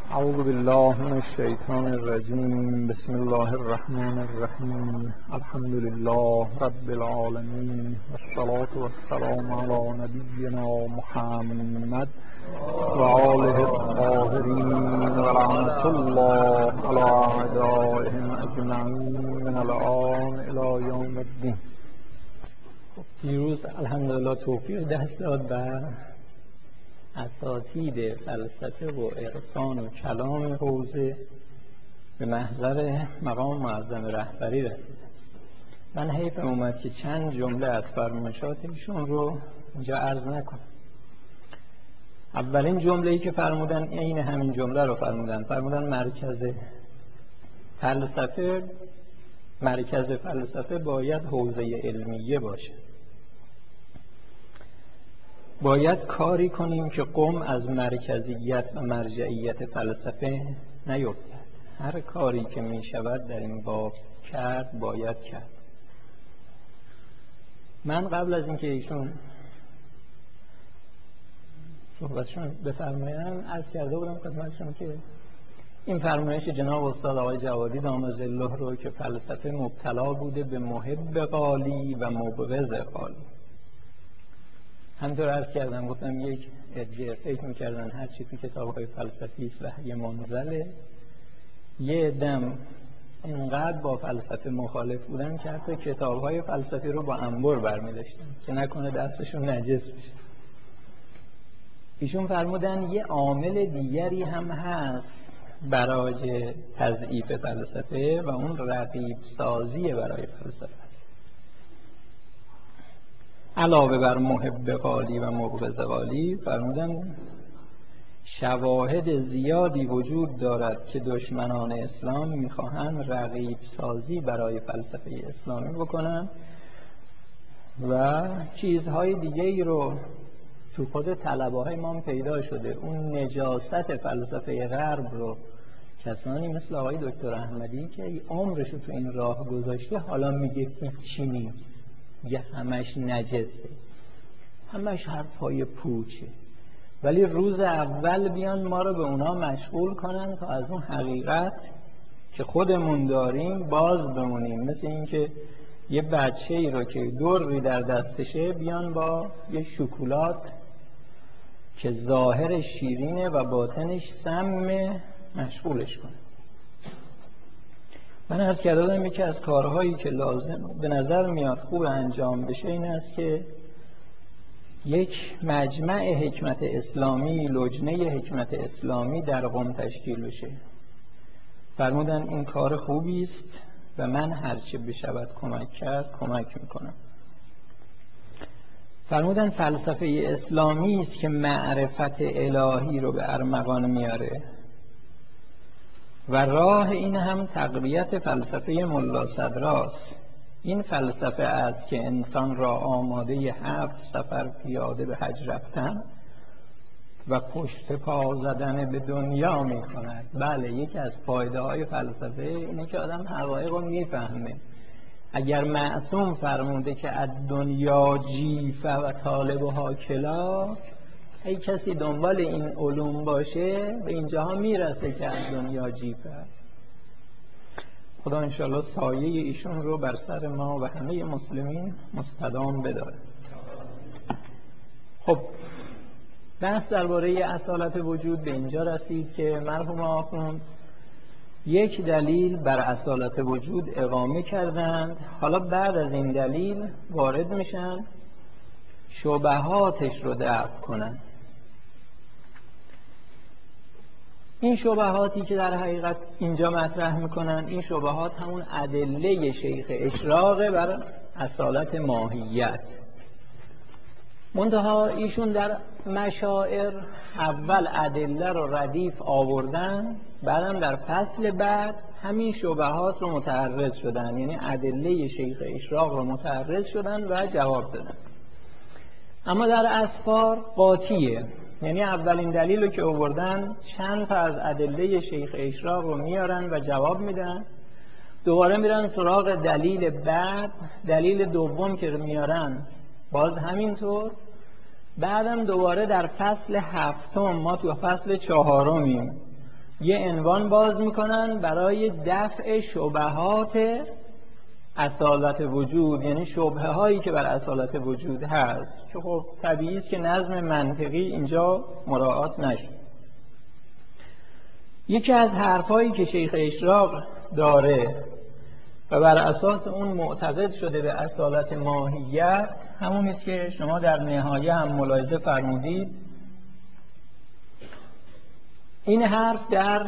اعوذ بالله من الشیطان الرجیم. بسم الله الرحمن الرحیم. الحمد لله رب العالمین والصلاة والسلام علی نبینا محمد و آله الطاهرین و لعنة الله علی اعدائهم اجمعین من الآن الی یوم الدین. دیروز الحمدلله توفیق دست داد بر اساتید فلسفه و عرفان و کلام حوزه به محضر مقام معظم رهبری رسیده. من حیف اومد که چند جمله از فرمایشات ایشون رو اینجا عرض نکنم. اولین جمله‌ای که فرمودن عین همین جمله رو فرمودن مرکز فلسفه باید حوزه علمیه باشه. باید کاری کنیم که قم از مرکزیت و مرجعیت فلسفه نیفتد. هر کاری که می شود در این باب کرد باید کرد. من قبل از اینکه ایشون صحبتشون بفرمایند عرض کرده بودم خدمتشون که این فرمایش جناب استاد آقای جوادی دام ظله رو که فلسفه مبتلا بوده به محب قالی و مبغض قالی. همطور عرض کردم، گفتم یک عده فکر میکردن هر چی تو کتاب‌های فلسفی است وحی منزله. یه عده‌ام اینقدر با فلسفه مخالف بودن که حتی کتاب‌های فلسفی رو با انبر برمی‌داشتن که نکنه دستشون نجس بشه. ایشون فرمودن یه عامل دیگری هم هست برای تضعیف فلسفه و اون رقیب سازی برای فلسفه. علاوه بر محب قالی و مبغض قالی فرمودن شواهد زیادی وجود دارد که دشمنان اسلام میخواهند رقیب سازی برای فلسفه اسلامی بکنن و چیزهای دیگه ای رو تو خود طلبه های ما پیدا شده. اون نجاست فلسفه غرب رو کسانی مثل آقای دکتر احمدی که عمرش رو تو این راه گذاشته حالا میگه هیچی نیست، میگه همش نجسه، همش حرفای پوچه، ولی روز اول بیان ما رو به اونا مشغول کنن تا از اون حقیقت که خودمون داریم باز بمونیم. مثل این که یه بچه ای رو که دوری در دستشه بیان با یه شکلات که ظاهر شیرینه و باطنش سمه مشغولش کنه. من عرض کردم یکی از کارهایی که لازم به نظر میاد خوب انجام بشه این است که یک مجمع حکمت اسلامی، لجنه حکمت اسلامی در قم تشکیل بشه. فرمودن این کار خوبی است و من هرچه بشود کمک کرد کمک میکنم. فرمودن فلسفه اسلامی است که معرفت الهی رو به ارمغان میاره و راه این هم تقویت فلسفه ملا صدراست. این فلسفه است که انسان را آماده 7 سفر پیاده به حج رفتن و پشت پا زدن به دنیا می کند. بله، یکی از فایده های فلسفه اینه که آدم حقایق رو میفهمه. اگر معصوم فرموده که از دنیا جیفه و طالبها کلا، ای کسی دنبال این علوم باشه به اینجاها میرسه که از دنیا جیفه. خدا انشاءالله سایه ایشون رو بر سر ما و همه مسلمین مستدام بداره. خب بحث درباره اصالت وجود به اینجا رسید که مرحوم آخوند یک دلیل بر اصالت وجود اقامه کردند. حالا بعد از این دلیل وارد میشن شبهاتش رو دفع کنن. این شبهاتی که در حقیقت اینجا مطرح میکنن، این شبهات همون ادله شیخ اشراق بر اصالت ماهیت. منتها ایشون در مشاعر اول ادله رو ردیف آوردن، بعدم در فصل بعد همین شبهات رو متعرض شدن، یعنی ادله شیخ اشراق رو متعرض شدن و جواب دادن. اما در اسفار قاطیه، یعنی اولین دلیل رو که آوردن چند تا از ادله شیخ اشراق رو میارن و جواب میدن، دوباره میرن سراغ دلیل بعد، دلیل دوم که میارن باز همینطور، بعدم دوباره در فصل هفتم، ما تو فصل چهارمیم، یه عنوان باز میکنن برای دفع شبهات اصالت وجود، یعنی شبهه هایی که بر اصالت وجود هست که خب طبیعی است که نظم منطقی اینجا مراعات نشد. یکی از حرفایی که شیخ اشراق داره و بر اساس اون معتقد شده به اصالت ماهیت همون است که شما در نهایه هم ملاحظه فرمودید. این حرف در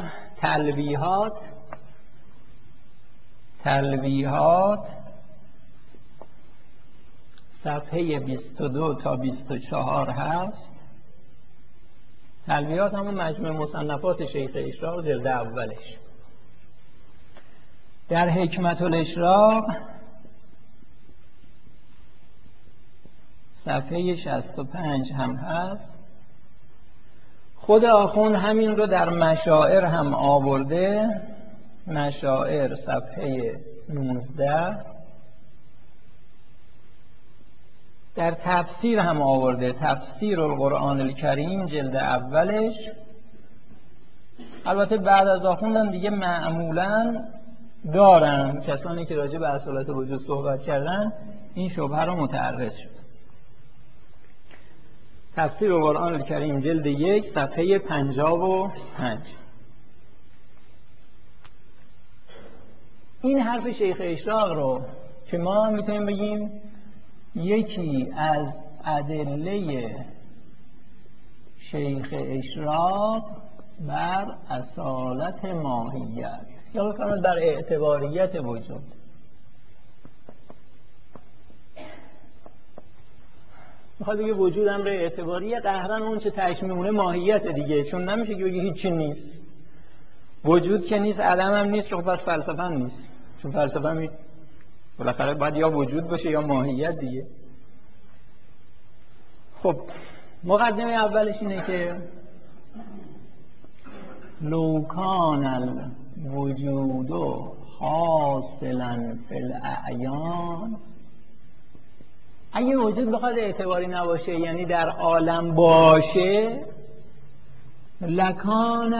تلویحات صفحه 22 تا 24 هست. تلویحات همون مجموع مصنفات شیخ اشراق جلد اولش. در حکمت الاشراق صفحه 65 هم هست. خود آخوند همین رو در مشاعر هم آورده. مشاعر صفحه 19. در تفسیر هم آورده، تفسیر القرآن الکریم جلد اولش. البته بعد از آخوندم دیگه معمولاً دارن کسانی که راجع به اصالت وجود صحبت کردن این شبهه رو متعرض شد. تفسیر القرآن الکریم جلد 1 صفحه 55. این حرف شیخ اشراق رو که ما میتونیم بگیم یکی از ادله شیخ اشراق بر اصالت ماهیت یا بفرمایید بر اعتباریت وجود. میخواد بگه وجود امر اعتباریه، قهرن اون چه تهش میمونه ماهیت دیگه، چون نمیشه که بگه هیچی نیست. وجود که نیست، عدم هم نیست، خب پس فلسفه هم نیست، چون فلسفه هم بالاخره باید یا وجود باشه یا ماهیت دیگه. خب مقدمه اولش اینه که لو کان الوجود حاصلا فی الاعیان، اگه وجود بخواد اعتباری نباشه یعنی در عالم باشه، لکان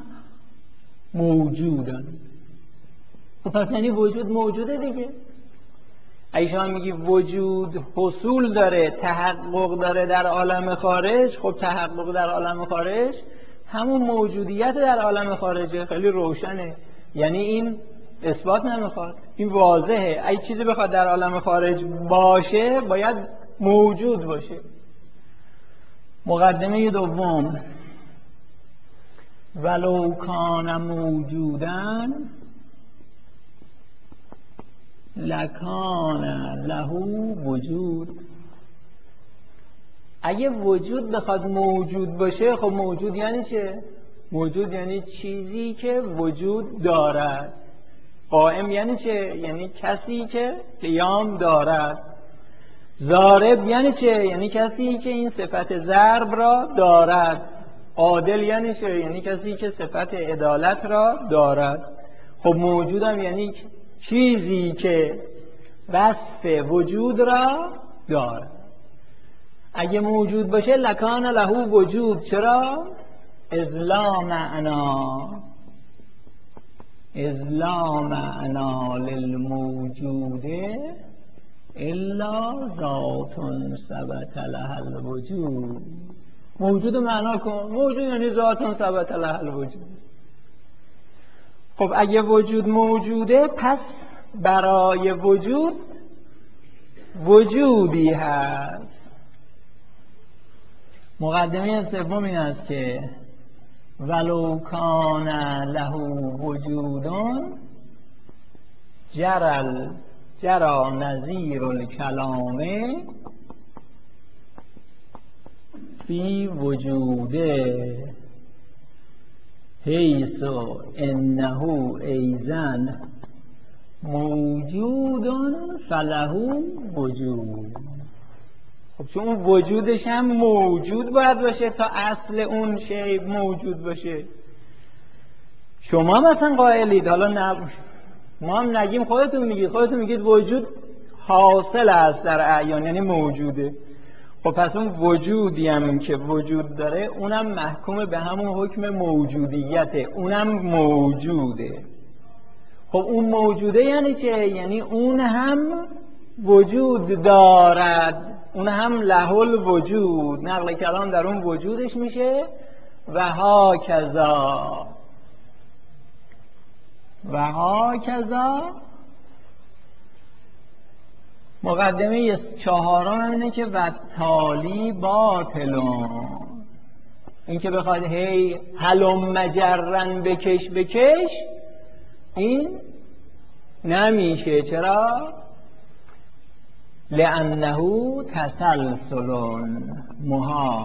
موجودن، خب پس یعنی وجود موجوده دیگه. اگه شما میگی وجود حصول داره، تحقق داره در عالم خارج، خب تحقق در عالم خارج همون موجودیت در عالم خارجه. خیلی روشنه، یعنی این اثبات نمیخواد، این واضحه. اگه چیزی بخواد در عالم خارج باشه باید موجود باشه. مقدمه دوم، ولو کان موجودن لکان له وجود. اگه وجود بخواد موجود باشه، خب موجود یعنی چه؟ موجود یعنی چیزی که وجود دارد. قائم یعنی چه؟ یعنی کسی که قیام دارد. ضارب یعنی چه؟ یعنی کسی که این صفت ضرب را دارد. عادل یعنی چه؟ یعنی کسی که صفت عدالت را دارد. خب موجودم یعنی چیزی که وصف وجود را دارد. اگه موجود باشه لکان له وجود. چرا؟ اذ لا معنا للموجود الا ذات ثبت لها الوجود. موجود معنا کن، موجود یعنی ذات ثبت لها الوجود. خب اگه وجود موجوده، پس برای وجود وجودی هست. مقدمه سوم این است که ولو کان له وجودون جرى نظیر الکلام فی وجوده حیث انه ایزن موجود فله وجود. خب چون اون وجودش هم موجود باید باشه تا اصل اون شی موجود باشه. شما مثلا قائلید، حالا ما هم نگیم، خودتون میگید وجود حاصل است در اعیان، یعنی موجوده. خب پس اون وجودی هم که وجود داره اونم محکوم به همون حکم موجودیته، اونم موجوده. خب اون موجوده یعنی چه؟ یعنی اون هم وجود دارد، اون هم له الوجود، نقل کلام در اون وجودش میشه. و ها کذا مقدمه چهارم اینه که و تالی باطلون، این که بخواد هی هلم مجرن بکش این نمیشه. چرا؟ لأنه تسلسل محال.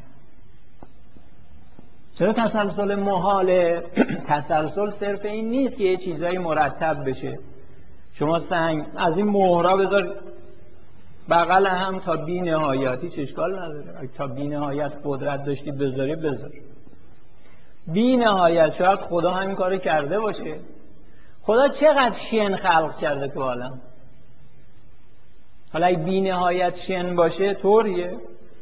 چرا تسلسل محاله؟ تسلسل صرف این نیست که یه چیزایی مرتب بشه. شما سنگ از این مهرا بذار بغل هم تا بی نهایتی، چه اشکال نداره. تا بی نهایت قدرت داشتی بذاری بذار. بی نهایت شاید خدا همین کارو کرده باشه. خدا چقدر شن خلق کرده تو عالم. حالا بی نهایت شن باشه طوریه؟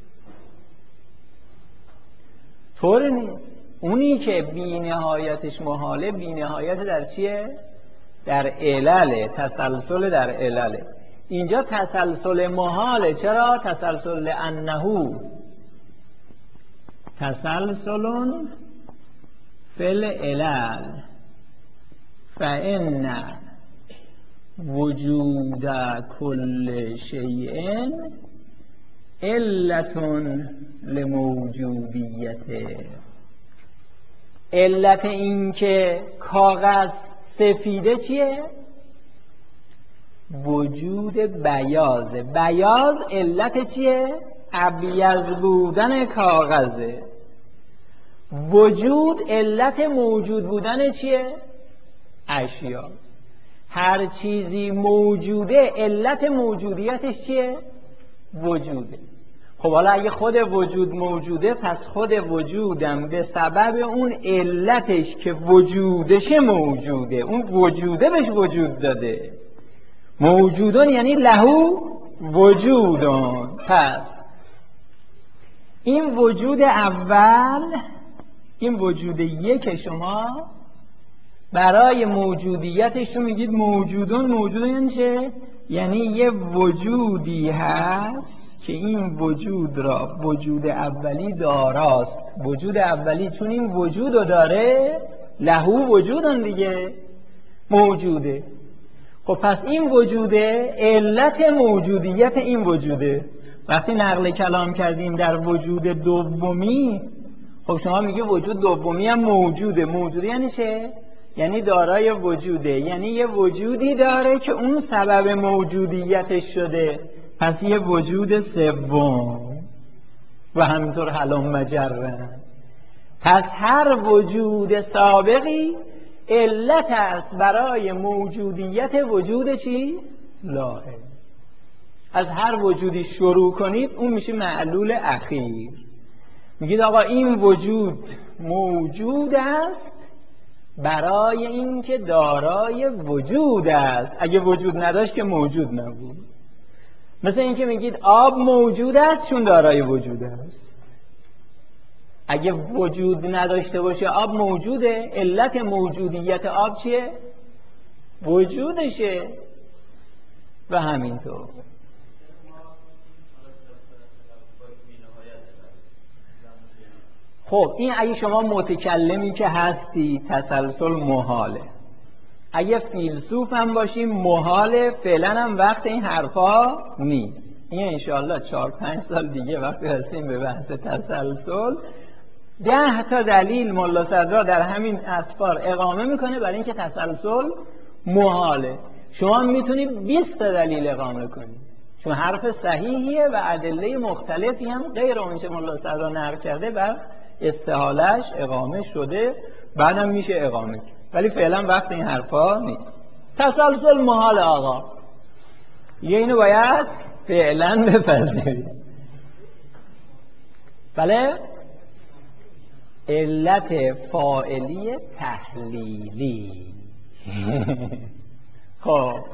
طور نیست. اونی که بی نهایتش محاله، بی نهایت در چیه؟ در علله، تسلسل در علله. اینجا تسلسل محاله. چرا؟ تسلسل لأنه تسلسل فی العلل فإن وجود کل شیء علت لموجودیته. علت این که کاغذ سفیده چیه؟ وجود بیازه. بیاز علت چیه؟ ابیض بودن کاغذه. وجود علت موجود بودن چیه؟ اشیا. هر چیزی موجوده علت موجودیتش چیه؟ وجوده. خب حالا اگه خود وجود موجوده، پس خود وجودم به سبب اون علتش که وجودشه موجوده، اون وجوده بهش وجود داده. موجودون یعنی لهو وجودون. پس این وجود اول، این وجود یک شما برای موجودیتش رو میگید موجودون. موجودون یعنی چه؟ یعنی یه وجودی هست که این وجود را وجود اولی داراست. وجود اولی چون این وجود رو داره لهو وجودن دیگه، موجوده. خب پس این وجوده علت موجودیت این وجوده. وقتی نقل کلام کردیم در وجود دومی، خب شما میگی وجود دومی هم موجوده. موجوده یعنی چه؟ یعنی دارای وجوده، یعنی یه وجودی داره که اون سبب موجودیتش شده. پس یه وجود سوم و همینطور هلم مجرن. پس هر وجود سابقی علت است برای موجودیت وجود چی؟ لاحق. از هر وجودی شروع کنید اون میشه معلول اخیر. میگید آقا این وجود موجود است برای اینکه دارای وجود است. اگه وجود نداشت که موجود نبود. مثل اینکه میگید آب موجود است چون دارای وجود است. اگه وجود نداشته باشه آب موجوده. علت موجودیت آب چیه؟ وجودشه. و همینطور. خب این اگه شما متکلمی که هستی تسلسل محاله. اگه فیلسوف هم باشیم محاله. فعلا هم وقت این حرفا نیست. این انشاءالله 4-5 سال دیگه وقتی هستیم به بحث تسلسل 10 تا دلیل ملا صدرا در همین اسفار اقامه میکنه برای اینکه تسلسل محاله. شما میتونید 20 تا دلیل اقامه کنید چون حرف صحیحیه و ادله مختلفی هم غیر اونچه ملا صدرا نقل کرده بر استحالش اقامه شده. بعدم میشه اقامه کرد. ولی فعلا وقت این حرفا نیست. تسلسل محال آقا. یه اینو باید فعلا بپذیرید. بله؟ علت فاعلی تحلیلی. خب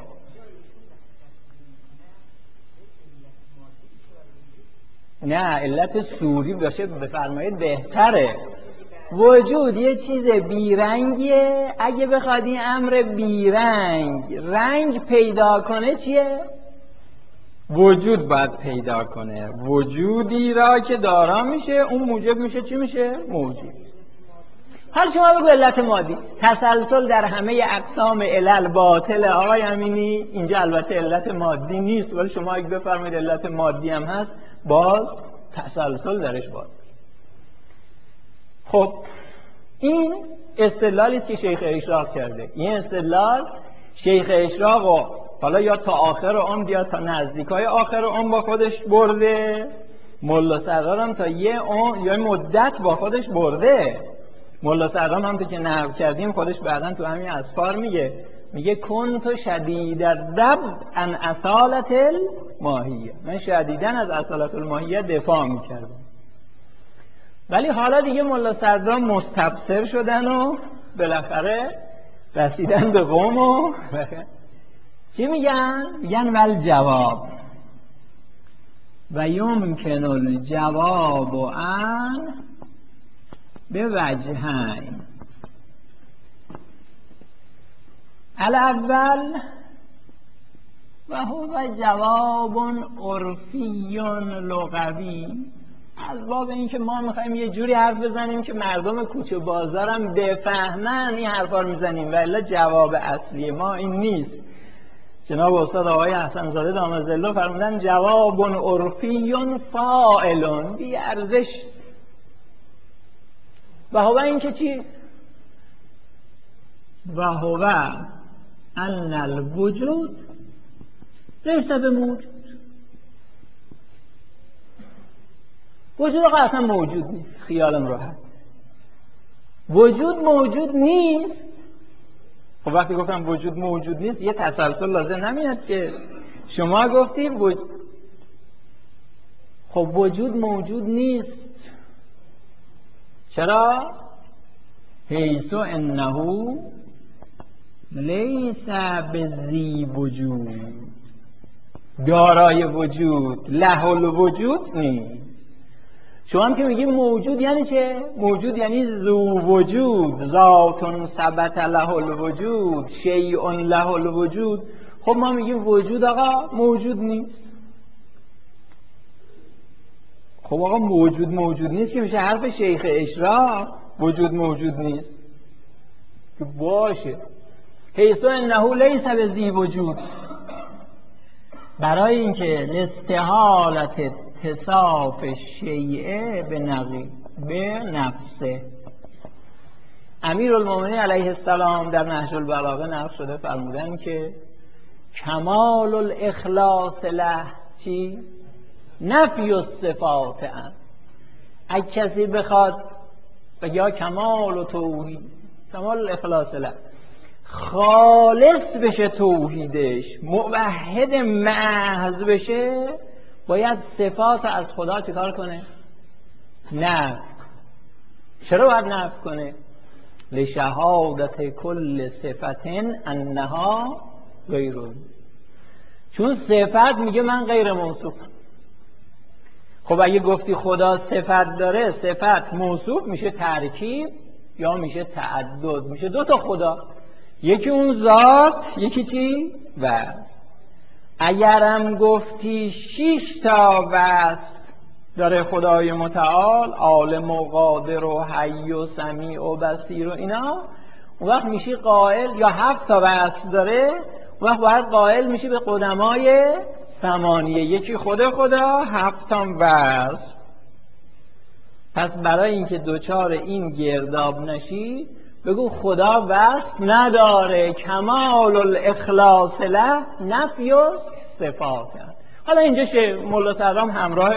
نه علت صوری باشه بفرمایید بهتره. وجود یه چیز بیرنگیه، اگه بخواد این امر بیرنگ رنگ پیدا کنه چیه؟ وجود باید پیدا کنه. وجودی را که دارا میشه اون موجب میشه چی میشه؟ موجود. حالا شما بگو علت مادی. تسلسل در همه اقسام علل باطل آقای امینی. اینجا البته علت مادی نیست، ولی شما اگه بفرمایید علت مادی هم هست باز تسلسل درش باطل. خب این استدلالی است که شیخ اشراق کرده. این استدلال شیخ اشراق و حالا یا تا آخر عمر یا تا نزدیکای آخر عمر با خودش برده، ملا سردار هم تا یه مدت با خودش برده. ملا سردار هم که نقل کردیم خودش بعداً تو همین اسفار میگه کنت شدید الدب عن اصالت الماهیه، من شدیداً از اصالت الماهیه دفاع میکردم. ولی حالا دیگه ملا سردار مستبصر شدن و بالاخره رسیدن به قم و چی میگن؟ میگن ول جواب و یمکن الجواب عن به وجهین. الاول و هو جواب عرفی لغوی، از باب اینکه ما میخوایم یه جوری حرف بزنیم که مردم کوچه بازارم بفهمن این حرفا رو میزنیم، ولی جواب اصلی ما این نیست. جناب استاد آقای حسن زاده دامت ظله فرمودن جواب عرفی فاعل، بی ارزش. و هو اینکه چی؟ و هو ان الوجود لیس بموجود. وجود اصلا موجود نیست، خیالم راحت. وجود موجود نیست. خب وقتی گفتم وجود موجود نیست یه تسلسل لازم نمیاد که شما گفتی خب وجود موجود نیست. چرا؟ حیث انه لیس بذی وجود، دارای وجود، له الوجود نیست. شما هم که میگیم موجود یعنی چه؟ موجود یعنی ذو وجود، ذات ثبت له الوجود، شیء له الوجود. خب ما میگیم وجود آقا موجود نیست. خب آقا موجود نیست که میشه حرف شیخ اشراق. وجود موجود نیست که باشه. حیث انه لیس بذی وجود، برای اینکه لاستحالت اتصاف شیء به نفسه. امیرالمومنین علیه السلام در نهج البلاغه نقل شده فرمودن که کمال الاخلاص له چی؟ نفی الصفات. اگه کسی بخواد یا کمال و توحید، کمال الاخلاص له، خالص بشه توحیدش، موحد محض بشه، باید صفات از خدا چیکار کنه؟ نفی. چرا باید نفی کنه؟ لشهادت کل صفت انها غیره، چون صفت میگه من غیر موصوفم. خب اگه گفتی خدا صفت داره، صفت موصوف میشه ترکیب یا میشه تعدد، میشه دو تا خدا، یکی اون ذات یکی چی؟ وصف. اگرم گفتی 6 تا وصف داره خدای متعال، عالم و قادر و حی و سمیع و بصیر و اینا، اون وقت میشی قائل، یا 7 تا وصف داره، اون وقت باید قائل میشی به قدمای ثمانیه، یکی خدا 7 تا وصف. پس برای اینکه دوچار این گرداب نشی بگو خدا وصف نداره، کمال الاخلاص له نفی و صفات. حالا اینجا مولا سردار همراه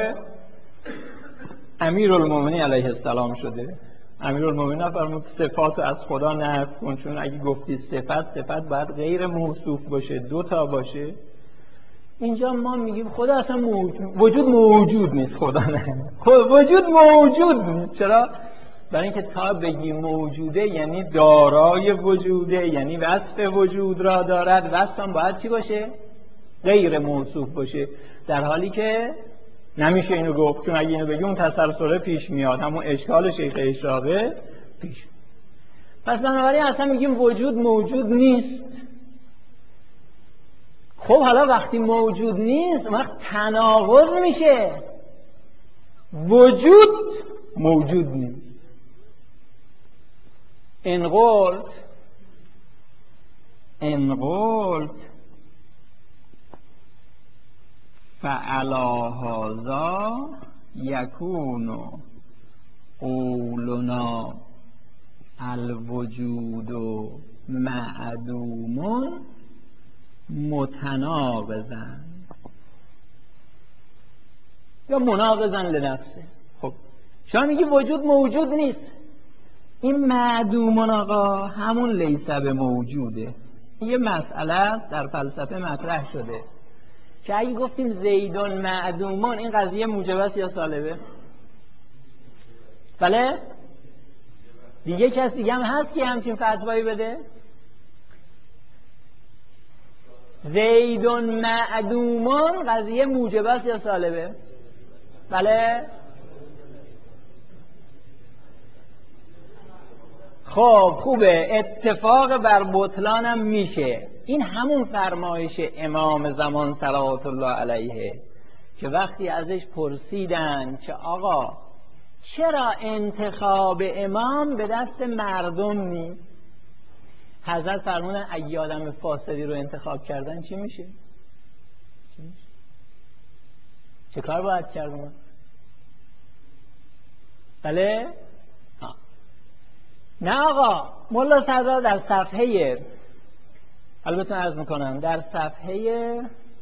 امیرالمومنین علیه السلام شده. امیرالمومنین فرمود صفات از خدا نفی کن، چون اگه گفتی صفت باید غیر موصوف باشه، 2 تا باشه. اینجا ما میگیم خدا اصلا وجود موجود نیست، خدا نه، وجود موجود نیست. چرا؟ برای اینکه تا بگی موجوده یعنی دارای وجوده، یعنی وصف وجود را دارد. وصف هم باید چی باشه؟ غیر موصوف باشه، در حالی که نمیشه اینو گفت، چون اگه اینو بگی اون تسلسل پیش میاد، همون اشکال شیخ اشراقه پیش. پس بنابراین اصلا میگیم وجود موجود نیست. خب حالا وقتی موجود نیست وقت تناقض میشه، وجود موجود نیست. ان قلت فعلی هذا یکون قولنا الوجود معدوم متناقضا یا مناقضا لنفسه. خب شما میگی وجود موجود نیست، این معدومون آقا همون لیس به موجوده. یه مسئله است در فلسفه مطرح شده که اگه گفتیم زیدون معدومون این قضیه موجب است یا سالبه؟ بله؟ دیگه کس دیگه هم هست که همچین فتوایی بده؟ زیدون معدومون قضیه موجب است یا سالبه؟ بله؟ خب خوبه، اتفاق بر بطلانم میشه. این همون فرمایش امام زمان صلوات الله علیه که وقتی ازش پرسیدن که آقا چرا انتخاب امام به دست مردم نیست، حضرت فرمودن اگه آدم فاسدی رو انتخاب کردن چی میشه؟ چه کار باید کردن؟ بله؟ نه آقا، ملا صدرا در صفحه، البته عرض میکنم در صفحه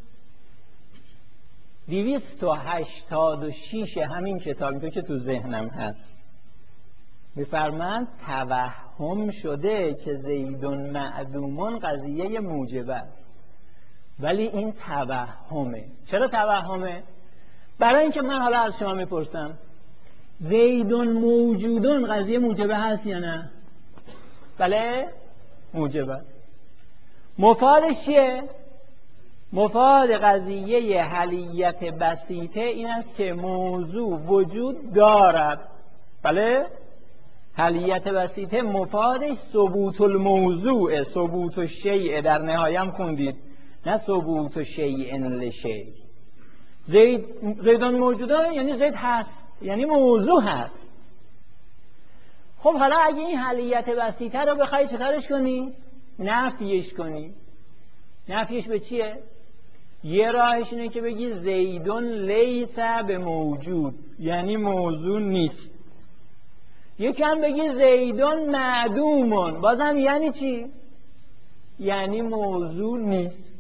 286 همین کتابی که تو ذهنم هست میفرمند توهم شده که زیدون معدومون قضیه موجب است، ولی این توهمه. چرا توهمه؟ برای اینکه من حالا از شما میپرسم زیدون موجودون قضیه موجبه هست یا نه؟ بله موجب است. مفادش چیه؟ مفاد قضیه حلیت بسیطه این است که موضوع وجود دارد. بله؟ حلیت بسیطه مفادش ثبوت الموضوع، ثبوت الشیء، در نهایم خوندید، نه ثبوت الشیء لشیء. زیدان موجودان یعنی زید هست، یعنی موضوع هست. خب حالا اگه این حلیت بسیطه رو بخوای چطورش کنی؟ نفیش کنی. نفیش به چیه؟ یه راهش اینه که بگی زیدون لیس به موجود، یعنی موضوع نیست. یکم بگی زیدون معدومون، بازم یعنی چی؟ یعنی موضوع نیست.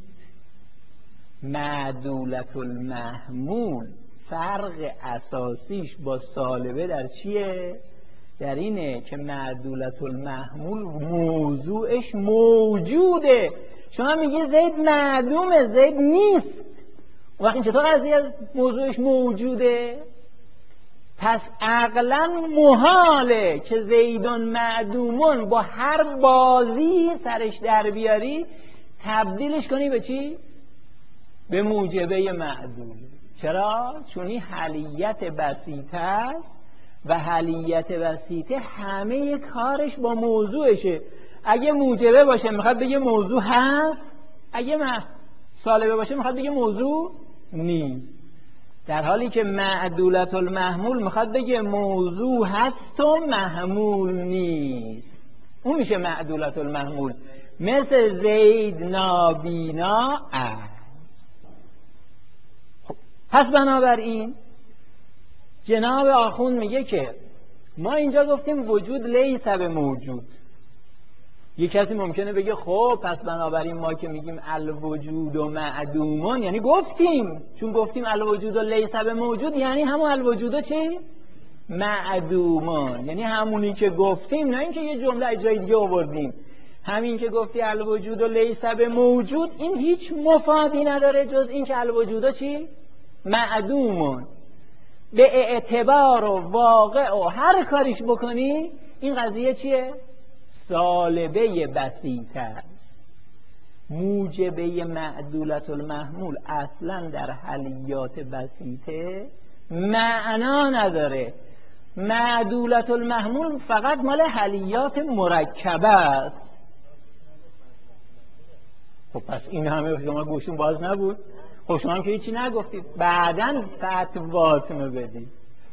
معدولت المحمول فرق اساسیش با سالبه در چیه؟ در اینه که معدولت المحمول موضوعش موجوده. شما میگی زید معدومه، زید نیست. وقتی چطور قضیه موضوعش موجوده؟ پس عقلا محاله که زیدون معدومون با هر بازی سرش در بیاری تبدیلش کنی به چی؟ به موجبه معدول. چرا؟ چون این حلیت بسیطه است و حلیت بسیطه همه کارش با موضوعشه. اگه موجبه باشه میخواد بگه موضوع هست، اگه سالبه باشه میخواد بگه موضوع نیست. در حالی که معدولت المحمول میخواد بگه موضوع هست و محمول نیست. اون میشه معدولت المحمول، مثل زید نابینا است. پس بنابراین جناب آخوند میگه که ما اینجا گفتیم وجود لیس به موجود. یک کسی ممکنه بگه خب پس بنابراین ما که میگیم الوجود و معدومون یعنی گفتیم، چون گفتیم الوجود و لیس به موجود یعنی همون الوجود و چی؟ معدومون، یعنی همونی که گفتیم، نه اینکه یه جمله جای دیگه آوردیم. همین که گفتی الوجود و لیس به موجود این هیچ مفادی نداره جز این که الوجود و چی؟ معدومون. به اعتبار و واقع و هر کاریش بکنی این قضیه چیه؟ سالبه بسیطه است. موجبه معدولت المحمول اصلا در حلیات بسیطه معنا نداره. معدولة المحمول فقط مال حلیات مرکبه است. خب پس این همه شما گوشون باز نبود؟ خب شما هم که هیچی نگفتید، بعداً فتواتونو بدید.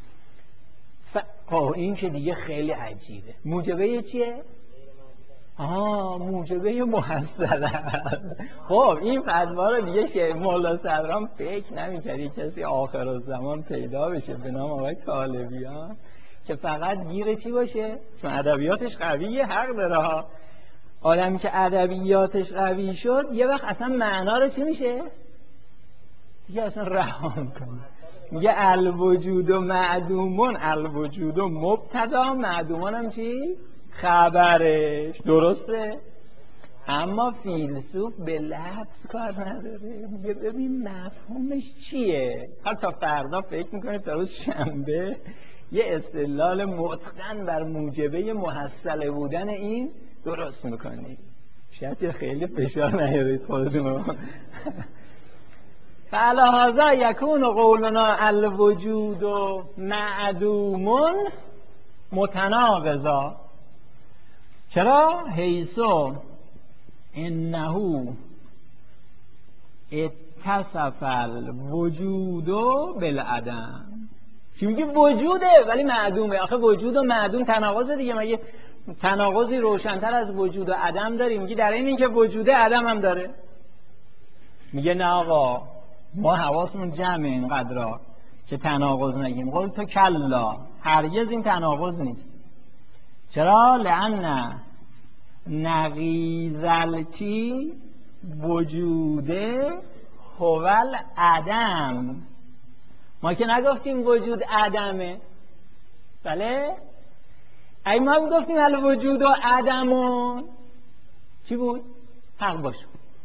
خب این که دیگه خیلی عجیبه. موجبه چیه؟ موجبه محصله. خب این فتوا رو دیگه مولا صدرام فکر نمی‌کردی کسی آخر الزمان پیدا بشه به نام آقای طالبیان که فقط گیر چی باشه؟ چون ادبیاتش قویه، حق داره ها. آدمی که ادبیاتش قوی شد یه وقت اصلا معنا رو چی میشه؟ دیگه اصلا رها می‌کنه. میگه الوجود و معدومون، الوجود و مبتدا، معدومون هم چی؟ خبرش. درسته؟ اما فیلسوف به لفظ کار نداره، میگه ببین مفهومش چیه. حتی فردا فکر میکنه تا روز شنبه یه استدلال متقن بر موجبه محصله بودن این درست میکنی. شاید خیلی فشار نیارید خودتونو. فلهذا یکون قولنا الوجود و معدومون متناقضا. چرا؟ حیثو انه اتصف الوجود بالعدم. چی میگی؟ وجوده ولی معدومه. آخه وجود و معدوم تناقض دیگه. مگه تناقضی روشن‌تر از وجود و عدم داریم؟ میگی در این که وجوده عدم هم داره. میگه نه آقا، ما حواسمون جمعه اینقدرا که تناقض نگیم. قول تو کلا، هرگز این تناقض نیست. چرا؟ لأن نقیض وجوده هوال عدم. ما که نگفتیم وجود عدمه. بله؟ اگه ما گفتیم الوجود و عدمون چی بود؟ حق باشه.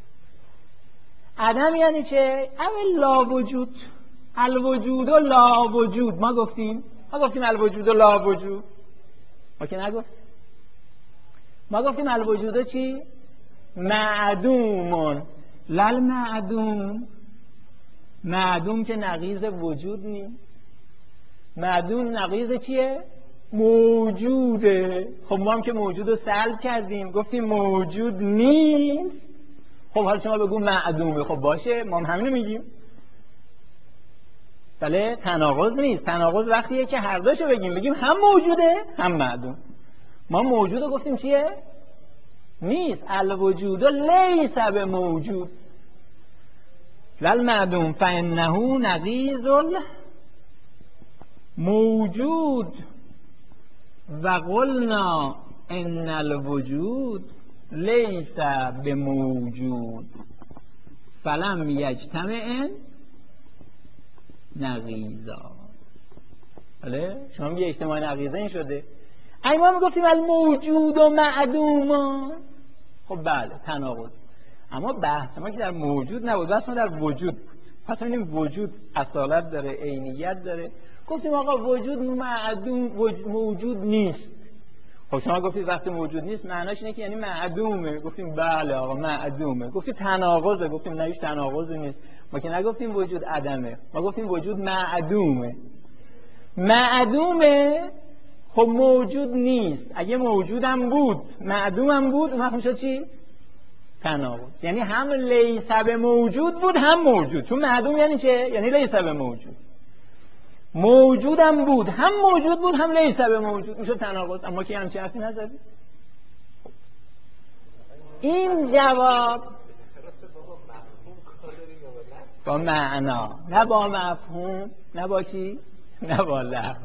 عدم یعنی چه؟ اول لا وجود. الوجود و لا وجود. ما گفتیم الوجود و لا وجود. ما که نگفتیم. ما گفتیم الوجود چی؟ معدومون. لل معدوم. معدوم که نقیض وجود نیست. معدوم نقیض چیه؟ موجوده. خب ما هم که موجود رو سلب کردیم، گفتیم موجود نیست. خب حالا شما بگو معدومه. خب باشه، ما هم همینو میگیم. بله، تناقض نیست. تناقض وقتیه که هر دوشو بگیم هم موجوده هم معدوم. ما موجود رو گفتیم چیه؟ نیست. الوجود لیس بموجود. للمعدوم فانه نقیض موجود و قلنا ان الوجود لیس بموجود فلم یجتمع نقیضا. بله، شما میگه اجتماع نقیضین شده. اگه ما میگفتیم الموجود و معدوم، خب بله تناقض. اما بحث ما که در موجود نبود، بحث ما در وجود. پس ببینیم وجود اصالت داره، عینیت داره. گفتیم آقا وجود معدوم، موجود نیست. خب شما گفتید وقتی موجود نیست معناش اینه که یعنی معدومه. گفتیم بله آقا معدومه. گفتید تناقضه. گفتیم نه، هیچ تناقضی نیست. ما که نگفتیم وجود عدمه، ما گفتیم وجود معدومه. معدومه خب موجود نیست. اگه موجودم بود معدومم بود، اون وقت میشه چی؟ تناقض. یعنی هم لیس بموجود بود هم موجود. چون معدوم یعنی چه؟ یعنی لیس بموجود. موجودم بود، هم موجود بود هم لیس بموجود، میشه تناقض. اما که همچین حرفی نزدی. این جواب با معنا، نه با مفهوم، نه با چی؟ نه با لفظ.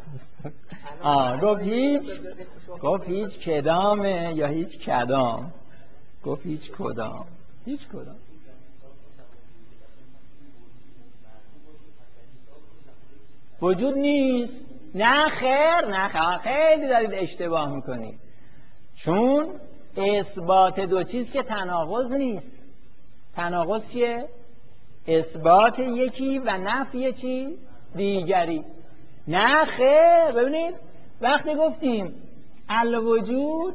گفت هیچ کدامه یا هیچ کدام. گفت هیچ کدام. هیچ کدام. وجود نیست. نه خیر، نه خیر، خیلی دارید اشتباه میکنید. چون اثبات دو چیز که تناقض نیست. تناقض چیه؟ اثبات یکی و نفی چی؟ دیگری. نه خیر. ببینید وقتی گفتیم الوجود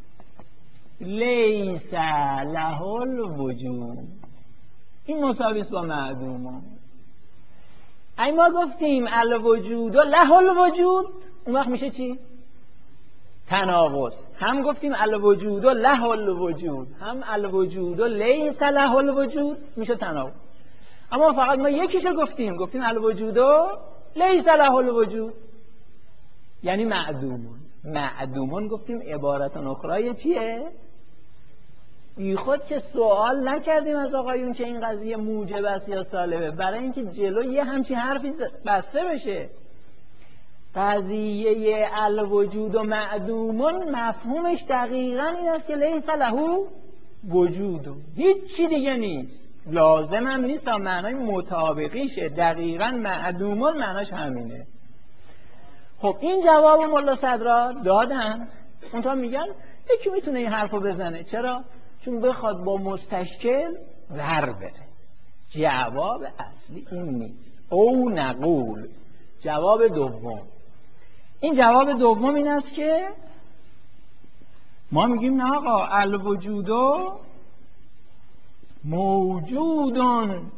لیس له الوجود، این مساوی است با معدوم. اگه ما گفتیم الوجود و له الوجود، اون وقت میشه چی؟ تناقض. هم گفتیم الوجود و له الوجود، هم الوجود و لیس له الوجود، میشه تناقض. اما فقط ما یکیشو گفتیم الوجود و لیس له الوجود، یعنی معدومون. معدومون گفتیم عبارت اخرى چیه؟ بی خود که سوال نکردیم از آقایون که این قضیه موجب است یا سالبه، برای اینکه جلو یه همچین حرفی بسته بشه. قضیه الوجود و معدومون مفهومش دقیقاً این است که لیس له وجود، هیچی دیگه نیست، لازم هم نیست تا معنای مطابقیشه. دقیقاً معدومون معناش همینه. خب این جواب ملا صدرا دادن. اونطور میگن یکی میتونه این حرفو بزنه. چرا؟ چون بخواد با مستشکل ور بره. جواب اصلی این نیست. او نقول، جواب دوم. این جواب دوم این است که ما میگیم نه آقا، الوجود موجودون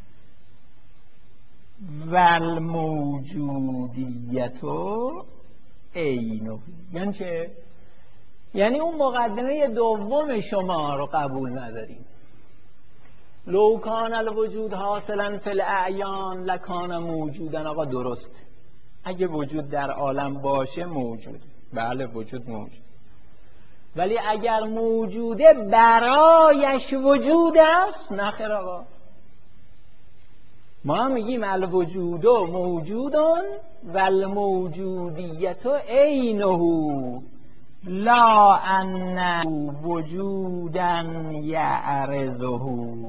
والموجودیت عینه. یعنی چه؟ یعنی اون مقدمه دوم شما رو قبول نداریم. لو کان الوجود حاصلا فی الاعیان لکان موجودا. آقا درست، اگه وجود در عالم باشه موجود، بله وجود موجود، ولی اگر موجوده برایش وجود است، نه خیر آقا. ما میگیم الوجود موجودون والموجودیت عینه لا ان وجودا یعرضه.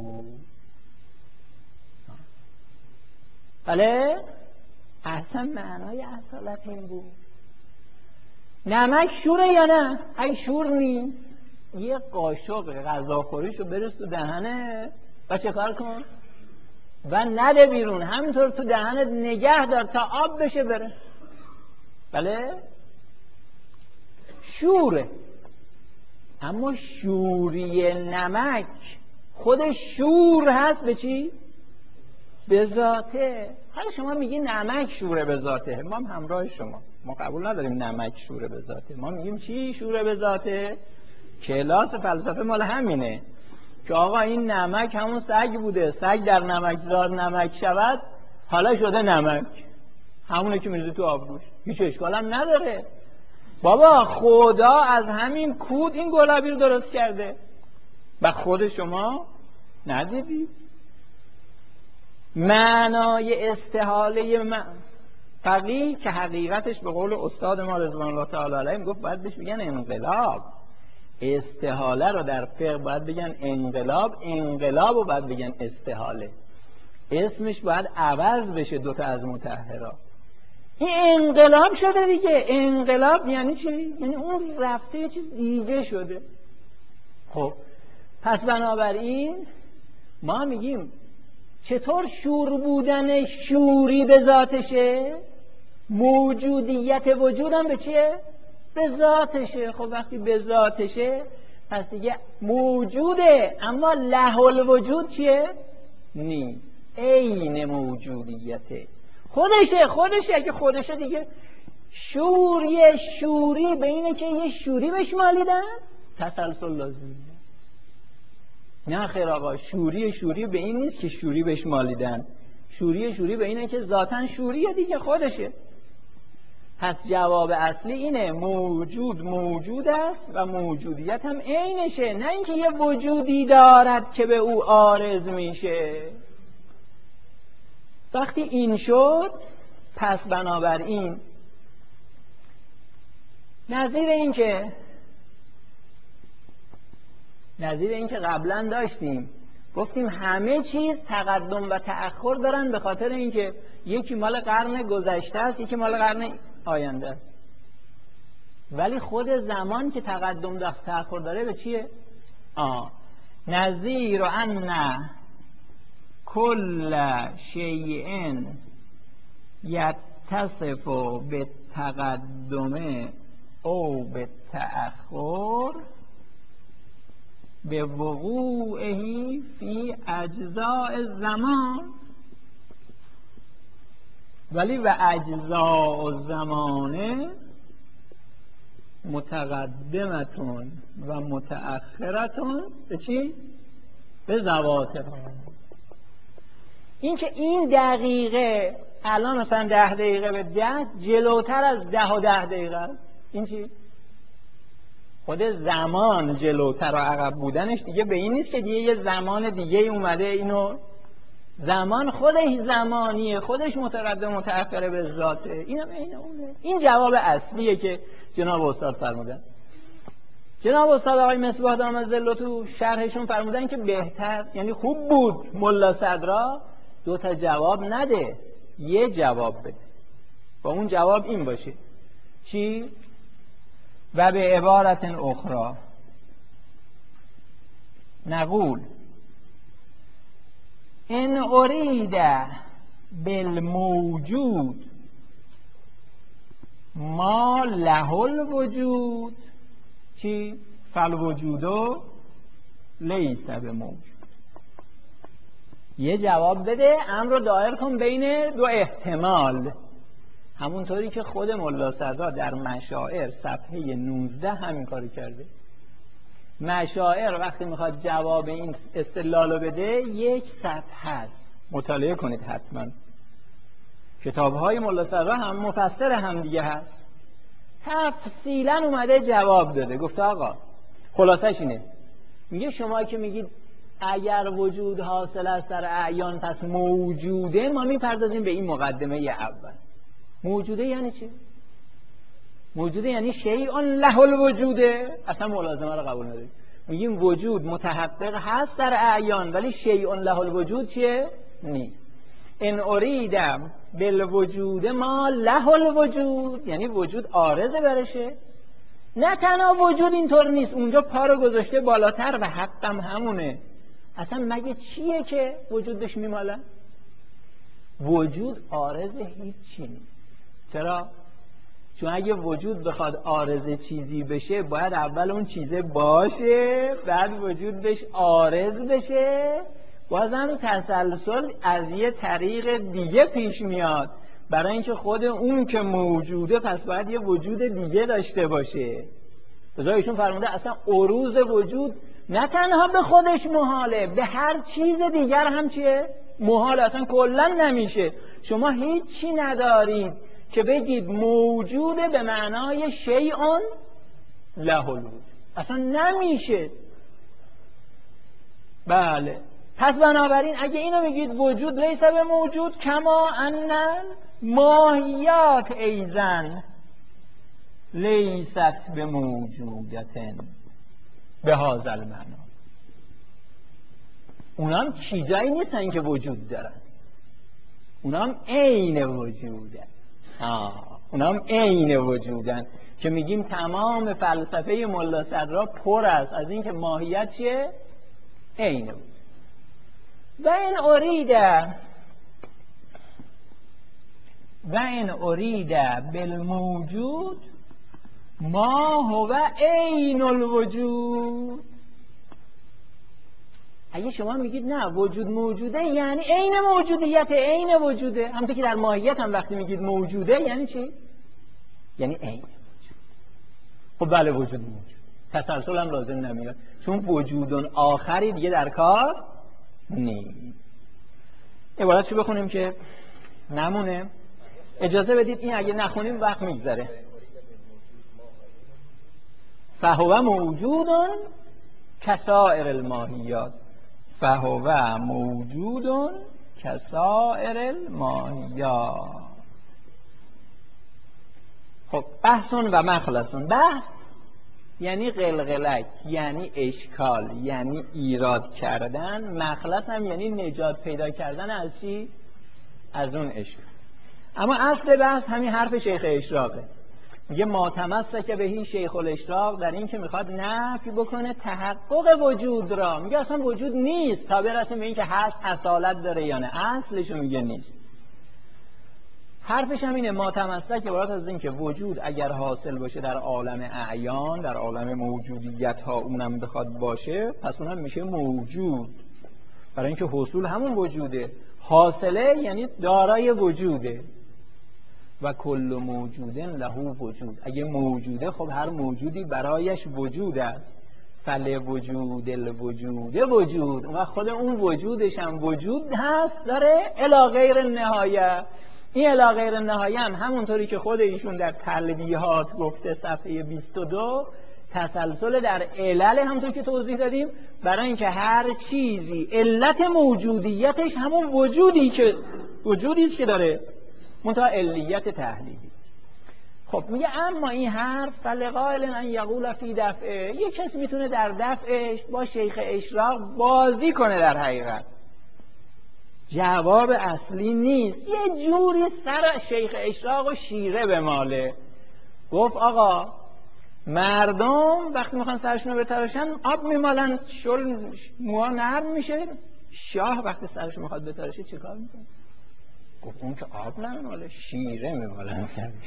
بله اصلا معنای اصالت این بود. نمک شوره یا نه؟ ای شور نیست، یه قاشق غذاخوریشو برس تو دهنه و چه کار کن؟ و نده بیرون، همینطور تو دهنت نگه دار تا آب بشه بره. بله شوره. اما شوری نمک خودش شور هست به چی؟ به ذاته. حالا شما میگی نمک شوره به ذاته، ما هم همراه شما، ما قبول نداریم نمک شوره به ذاته. ما میگیم چی شوره به ذاته؟ کلاس فلسفه مال همینه که آقا این نمک همون سگ بوده، سگ در نمکزار نمک شود حالا شده نمک، همونه که میرزی تو آبگوش، هیچ اشکال هم نداره. بابا خدا از همین کود این گلابی رو درست کرده و خود شما ندیدی. معنای استحاله فقیه که حقیقتش به قول استاد ما رضوان الله تعالی علیه گفت باید بهش بگن انقلاب. استحاله رو در فقه باید بگن انقلاب، انقلاب رو باید بگن استحاله. اسمش باید عوض بشه، دوتا از مطهرا. این انقلاب شده دیگه. انقلاب یعنی چی؟ یعنی اون رفته یه چیز دیگه شده. خب پس بنابراین ما میگیم چطور شور بودن شوری به ذاتشه؟ موجودیت وجودم به چیه؟ به ذاتشه. خب وقتی به ذاتشه پس دیگه موجوده، اما له الوجود چیه؟ نی، عین موجودیته. خودشه اگه خودشه دیگه شوری به اینه که یه شوری بهش مالیدن تسلسل لازمه. نه خیر آقا، شوری به این نیست که شوری بهش مالیدن. شوری به اینه که ذاتاً شوریه دیگه، خودشه. پس جواب اصلی اینه موجود است و موجودیت هم عینشه، نه اینکه یه وجودی دارد که به او عارض میشه. وقتی این شد پس بنابراین نظیر این که قبلا داشتیم، گفتیم همه چیز تقدم و تأخر دارن به خاطر اینکه یکی مال قرن گذشته است، یکی مال قرن آینده است. ولی خود زمان که تقدم و تأخر داره به چیه؟ نظیر ان کل شیء یتصف بالتقدم او بالتأخر به وقوعه فی اجزاء الزمان. ولی و اجزاء الزمانه متقدمتون و متأخرتون به چی؟ به ذواتها. این که این دقیقه الان مثلا 10 دقیقه به 10 جلوتر از 10 و 10 دقیقه است. این چی؟ خود زمان جلوتر و عقب بودنش دیگه به این نیست که دیگه یه زمان دیگه اومده اینو، زمان خودش زمانیه، خودش متقدم متأخره به ذاته. اینم عین اونه. این جواب اصلیه که جناب استاد فرمودن. جناب استاد آقای مصباح دامت ظل تو شرحشون فرمودن که بهتر، یعنی خوب بود ملا صدرا 2 تا جواب نده، یه جواب بده. با اون جواب این باشه چی؟ و به عبارت اخرى نقول ان ارید بالموجود ما له الوجود چی؟ فالوجود لیس بموجود. یه جواب بده، امر رو دایر کن بین 2 احتمال، همونطوری که خود ملا صدرا در مشاعر صفحه 19 همین کارو کرده. مشاعر وقتی میخواد جواب این استدلالو بده 1 صفحه است، مطالعه کنید حتما. کتاب‌های ملا صدرا هم مفسر هم دیگه هست، تفصیلا اومده جواب داده. گفته آقا خلاصش اینه، میگه شما که میگید اگر وجود حاصل است در اعیان پس موجوده، ما میپردازیم به این مقدمه اول. موجوده یعنی چی؟ موجوده یعنی شیء له الوجوده، اصلا ملازمه رو قبول نداریم. میگیم وجود متحقق هست در اعیان ولی شیء له الوجود چیه؟ نیست. ان اریدم بالوجود ما له الوجود، یعنی وجود عارضه برشه. نه تنها وجود اینطور نیست، اونجا پا رو گذاشته بالاتر و حقم همونه. اصلا مگه چیه که وجود بهش میماله؟ وجود عارضه هیچی نیست. چرا؟ چون اگه وجود بخواد عارض چیزی بشه باید اول اون چیزه باشه، بعد وجود بهش عارض بشه. بازم تسلسل از یه طریق دیگه پیش میاد، برای اینکه خود اون که موجوده پس باید یه وجود دیگه داشته باشه. بذار ایشون فرمونده اصلا عروض وجود نه تنها به خودش محاله، به هر چیز دیگر هم چیه؟ محاله، اصلا کلا نمیشه. شما هیچی ندارید که بگید موجوده به معنای شیء له الوجود، اصلا نمیشه. بله، پس بنابراین اگه اینو میگید وجود لیس به موجود، کما ان ماهیات ایزن لیست به موجودتن به هذا المعنی. اونام چیزایی نیستن که وجود دارن، اونام عین وجودن. اونام عین وجودن که میگیم تمام فلسفه ملا صدرا پر است از این که ماهیت چیه؟ عین وجود. و این ارید بالموجود ما هو عین الوجود. اگه شما میگید نه وجود موجوده یعنی عین موجودیت، عین وجوده، همونطور که در ماهیت هم وقتی میگید موجوده یعنی چی؟ یعنی عین وجود. خب بله وجود موجود، تسلسل هم لازم نمیاد چون وجودون آخری دیگه در کار نیست. عبارتشو بخونیم که نمونه. اجازه بدید این اگه نخونیم وقت میگذره. فهو موجود کسائر الماهیات، فهو موجود کسائر الماهیات. خب بحثون و مخلصون. بحث یعنی قلقلک، یعنی اشکال، یعنی ایراد کردن. مخلص هم یعنی نجات پیدا کردن از چی؟ از اون اشکال. اما اصل بحث همین حرف شیخ اشراقه. میگه ما تمسک بهی شیخ الاشراق، در این که میخواد نفی بکنه تحقق وجود را. میگه اصلا وجود نیست تا برسیم به این که هست اصالت داره یا نه. اصلشو میگه نیست. حرفش هم اینه ما تمسک عبارت از این که وجود اگر حاصل باشه در عالم اعیان، در عالم موجودیت ها اونم بخواد باشه، پس اونم میشه موجود. برای اینکه حصول همون وجوده، حاصله یعنی دارای وجوده. و کل موجود له وجود. اگه موجوده خب هر موجودی برایش وجود است. فل وجود الوجود وجود، و خود اون وجودش هم وجود هست داره الی غیر النهایه. این الی غیر النهایه هم همونطوری که خود ایشون در تلویحات گفته صفحه 22 تسلسل در علل، همونطور که توضیح دادیم، برای اینکه هر چیزی علت موجودیتش همون وجودی که داره منتها علیت تحلیلی. خب میگه اما این حرف فلقائل ان یقول فی دفعه، یک کسی میتونه در دفعش با شیخ اشراق بازی کنه، در حقیقت جواب اصلی نیست، یه جوری سر شیخ اشراق و شیره به ماله. گفت آقا مردم وقتی میخوان سرشون رو بتراشن آب میمالن، موها نرم میشه، شاه وقتی سرشون میخواد بتراشه چه کار میکنه؟ گفت اون که آب نمیماله، شیره میمالن.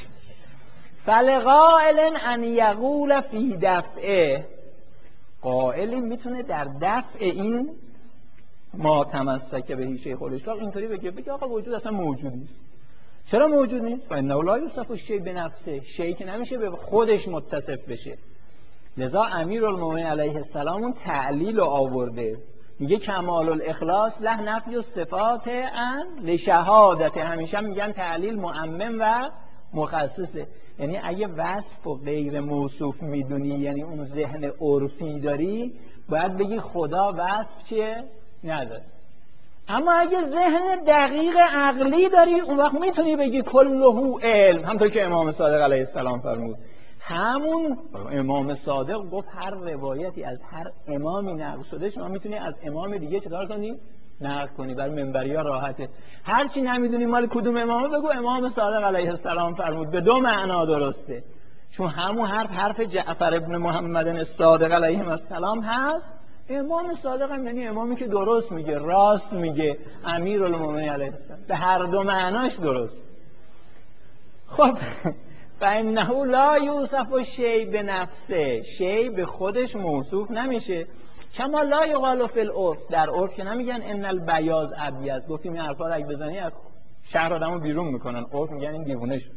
فلقائل ان یقول فی دفعه، قائلی میتونه در دفع این ما تمسک به شیخ الاشراق اینطوری بگه آقا وجود اصلا موجود نیست. چرا موجود نیست؟ فانه لا یوصف الشیء بنفسه، شیء که نمیشه به خودش متصف بشه. لذا امیرالمومنین علیه السلام اون تعلیل رو آورده، میگه کمال الاخلاص له نفی الصفات ان لشهادت. همیشه میگن تعلیل معمم و مخصصه، یعنی اگه وصف و غیر موصوف میدونی، یعنی اون ذهن عرفی داری، باید بگی خدا وصف چیه؟ نداره. اما اگه ذهن دقیق عقلی داری، اون وقت میتونی بگی کله علم، همونطور که امام صادق علیه السلام فرمود. همون امام صادق گفت هر روایتی از هر امامی نقل شده شما میتونی از امام دیگه چطور کنی؟ نقل کنی. برای منبری ها راحته، هر چی نمیدونی مال کدوم امامه بگو امام صادق علیه السلام فرمود، به دو معنا درسته، چون همون حرف جعفر ابن محمد الصادق علیه السلام هست. امام صادق هم یعنی امامی که درست میگه، راست میگه، امیرالمومنین علیه السلام، به هر دو معناش درست. خب فانه لا یوصف الشیء بنفسه، شیء به خودش موصوف نمیشه. کما لا یقال فی العرف، در عرف که نمیگن ان البیاض ابیض. گفتیم این حرفا رو اگه بزنی از شهر آدمو بیرون میکنن، عرف میگن این دیوونه شد.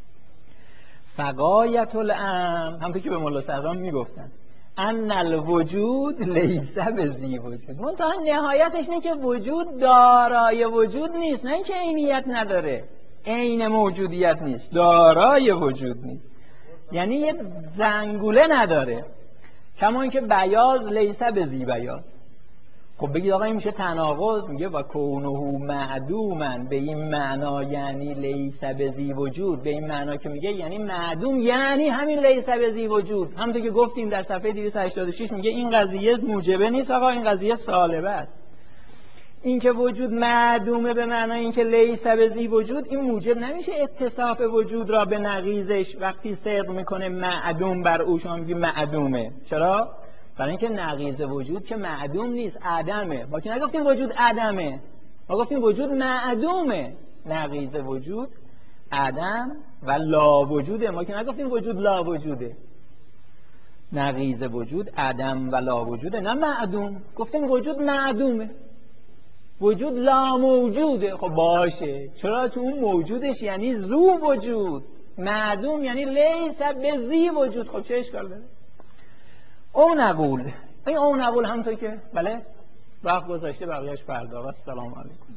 فغایت الامر، همونطور که به مولا صدران میگفتن، ان الوجود لیس بذی وجود، منتها نهایتش اینه که وجود دارای وجود نیست، نه اینکه عینیت نداره، عین موجودیت نیست، دارای وجود نیست، یعنی یه زنگوله نداره. کما اینکه بیاض لیس بذی بیاض. خب بگید آقا این میشه تناقض، میگه و کونه معدوما، به این معنا یعنی لیس بذی وجود، به این معنا که میگه یعنی معدوم، یعنی همین لیس بذی وجود. همونطور که گفتیم در صفحه 286 میگه این قضیه موجبه نیست آقا، این قضیه سالبه است. این که وجود معدومه به معنای این که لیس بذی وجود، این موجب نمیشه اتصاف وجود را به نقیضش وقتی صدق میکنه معدوم بر او، شما میگی معدومه. چرا؟ برای اینکه نقیض وجود که معدوم نیست، عدمه. ما که نگفتیم وجود عدمه، ما گفتیم وجود معدومه. نقیض وجود عدم و لا وجوده، ما که نگفتیم وجود لا وجوده. نقیض وجود عدم و لا وجوده، نه معدوم. گفتیم وجود معدومه، وجود لا موجوده. خب باشه، چرا؟ چون اون موجودش یعنی ذو وجود، معدوم یعنی لیس بذی وجود. خب چه اشکال داره؟ او نقول، این او نقول همونطور که بله وقت گذاشته، بقیهش فردا. و السلام علیکم.